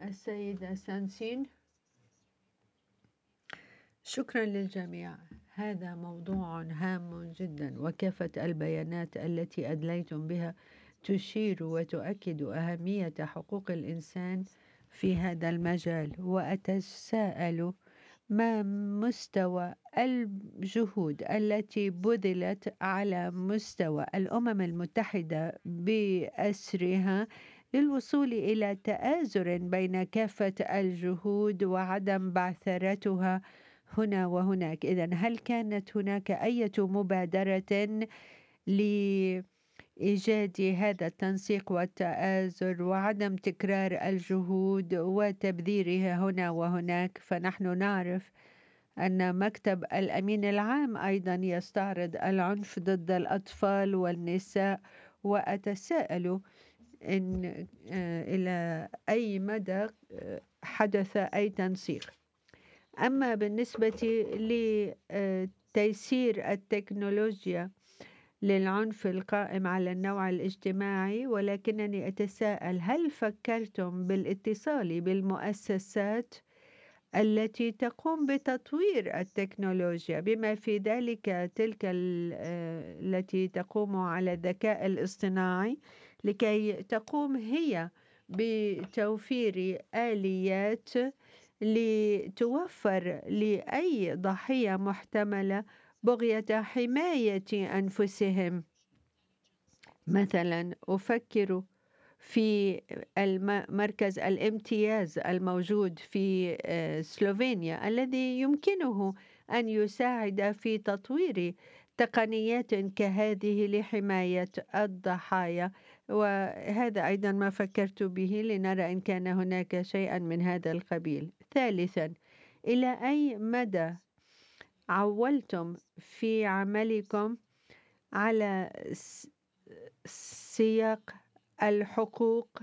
السيدة سانسين. شكرا للجميع. هذا موضوع هام جدا، وكافة البيانات التي أدليتم بها تشير وتؤكد أهمية حقوق الإنسان في هذا المجال. وأتساءل ما مستوى الجهود التي بذلت على مستوى الأمم المتحدة بأسرها للوصول إلى تآزر بين كافة الجهود وعدم بعثرتها هنا وهناك. إذن هل كانت هناك أي مبادرة لإيجاد هذا التنسيق والتآزر وعدم تكرار الجهود وتبذيرها هنا وهناك؟ فنحن نعرف أن مكتب الأمين العام أيضا يستعرض العنف ضد الأطفال والنساء، وأتساءل إن إلى أي مدى حدث أي تنسيق. أما بالنسبة لتيسير التكنولوجيا للعنف القائم على النوع الاجتماعي، ولكنني أتساءل هل فكرتم بالاتصال بالمؤسسات التي تقوم بتطوير التكنولوجيا بما في ذلك تلك التي تقوم على الذكاء الاصطناعي لكي تقوم هي بتوفير آليات لتوفر لأي ضحية محتملة بغية حماية أنفسهم؟ مثلا أفكر في مركز الامتياز الموجود في سلوفينيا الذي يمكنه أن يساعد في تطوير تقنيات كهذه لحماية الضحايا، وهذا أيضا ما فكرت به لنرى إن كان هناك شيئا من هذا القبيل. ثالثا، إلى أي مدى عولتم في عملكم على سياق الحقوق،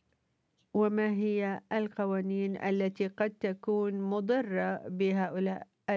وما هي القوانين التي قد تكون مضرة بهؤلاء